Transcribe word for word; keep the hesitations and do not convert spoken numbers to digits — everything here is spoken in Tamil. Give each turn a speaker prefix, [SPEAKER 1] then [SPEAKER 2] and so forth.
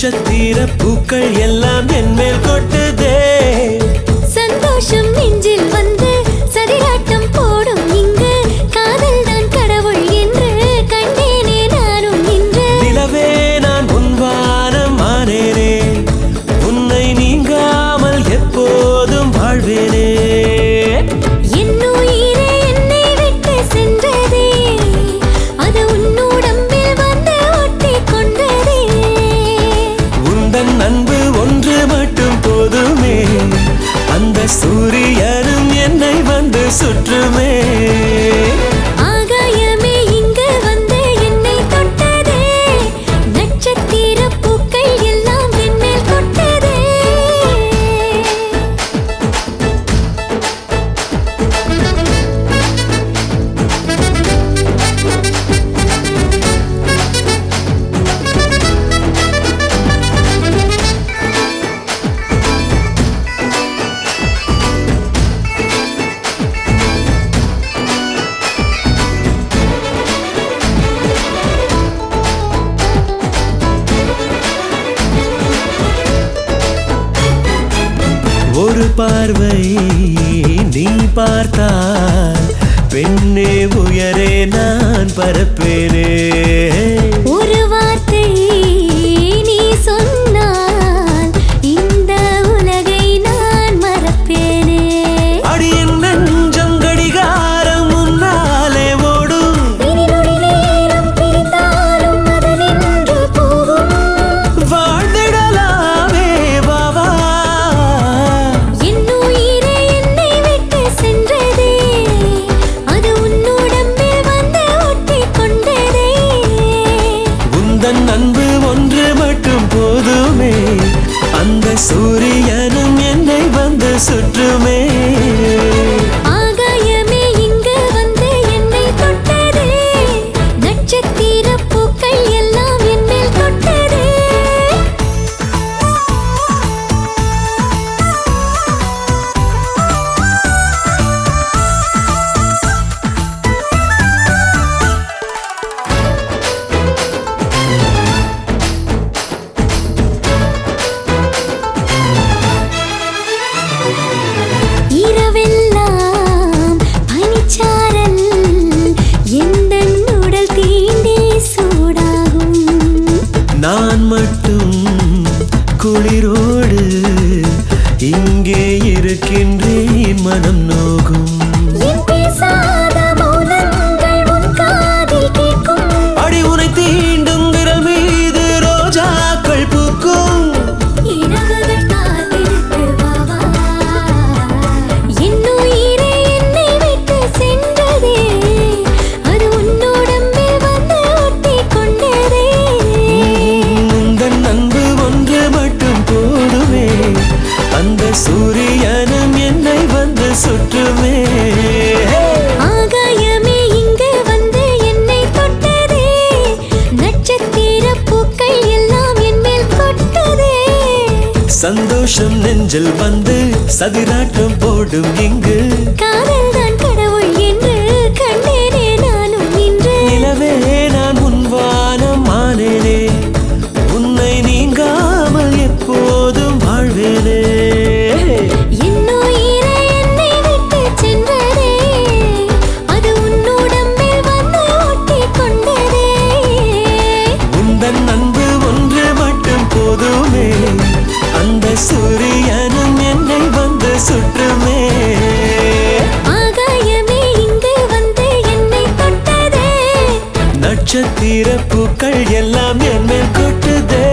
[SPEAKER 1] நட்சத்திர பூக்கள் எல்லாம் என் மேல் கொட்டுதே.
[SPEAKER 2] சந்தோஷம் நெஞ்சில் வந்து சதிராட்டம் போடும் இங்கு காதல் தான் கடவுள் என்று கண்டேனே நானும் இன்று.
[SPEAKER 1] நிலவே நான் உன் வானம் ஆனேனே, உன்னை நீங்காமல் எப்போதும் வாழ்வேனே.
[SPEAKER 2] என்னுயிரே என்னை விட்டு சென்றதே, அது உன்னுடம்பில் வந்து ஒட்டிக் கொண்டதே.
[SPEAKER 1] உந்தன் அன்பு ஒன்று மட்டும் போதுமே, அந்த சூரியனும் என்னை வந்து சுற்றுமே.
[SPEAKER 2] ஆகாயமே இங்கு வந்து என்னை தொட்டதே, நட்சத்திர பூக்கள் எல்லாம் என் மேல் கொட்டதே.
[SPEAKER 1] ஒரு பார்வை நீ பார்த்தால் பெண்ணே உயரே நான் பரப்பேனே.
[SPEAKER 2] ஒரு வார்த்தை நீ சொன்னால் இந்த உலகை நான் மறப்பேனே.
[SPEAKER 1] அடி என் நெஞ்சம் கடிகாரம் முன்னாலே ஓடும்,
[SPEAKER 2] இனி நொடி நேரம் பிரிந்தாலும் அது நின்று போகும்.
[SPEAKER 1] வாழ்ந்திடலாமே வாவா.
[SPEAKER 2] என்னுயிரே என்னை விட்டு சென்றதே, அது உன்னுடம்பில் வந்து ஒட்டிக் கொண்டதே.
[SPEAKER 1] உந்தன் அன்பு ஒன்று மட்டும் போதுமே, அந்த சூரியனும் என்னை வந்து சுற்றுமே.
[SPEAKER 2] ஆகாயமே இங்கு வந்து என்னை தொட்டதே, நட்சத்திர பூக்கள் எல்லாம் என் மேல் கொட்டதே. இரவெல்லாம் பனிச்சாரல் எந்தன் உடல் தீண்டி சூடாகும்.
[SPEAKER 1] நான் மட்டும் குளிரோடு இங்கே இருக்கின்றேன், மனம் நோகும்.
[SPEAKER 2] என் பேசாத மௌனங்கள் உன் காதில் கேட்கும்.
[SPEAKER 1] அடி உனை தீண்டும் விரல் மீது ரோஜாக்கள் பூக்கும்.
[SPEAKER 2] இரவுகள் காத்திருக்கு வாவா. என்னுயிரே என்னை விட்டு சென்றதே, அது உன்னுடம்பில் வந்து ஒட்டிக் கொண்டதே.
[SPEAKER 1] உந்தன் அன்பு ஒன்று மட்டும் போதுமே, அந்த சூரியனும் என்னை வந்து சுற்றுமே.
[SPEAKER 2] ஆகாயமே இங்கு வந்து என்னை தொட்டதே, நட்சத்திர பூக்கள் எல்லாம் என் மேல் கொட்டதே.
[SPEAKER 1] சந்தோஷம் நெஞ்சில் வந்து சதிராட்டம் போடும் இங்கு
[SPEAKER 2] காதல் தான் கடவுள் என்று கண்டேனே நானும் இன்று.
[SPEAKER 1] நிலவே நான் உன் வானம் ஆனேனே, உன்னை நீங்காமல் எப்போதும் வாழ்வேனே.
[SPEAKER 2] என்னுயிரே என்னை விட்டு சென்றதே, அது உன்னுடம்பில் வந்து ஒட்டிக் கொண்டதே.
[SPEAKER 1] உந்தன் அன்பு ஒன்று மட்டும் போதுமே, அந்த சூரியனும் என்னை வந்து சுற்றுமே.
[SPEAKER 2] ஆகாயமே இங்கு வந்து என்னை தொட்டதே,
[SPEAKER 1] நட்சத்திர பூக்கள் எல்லாம் என் மேல் கொட்டுதே.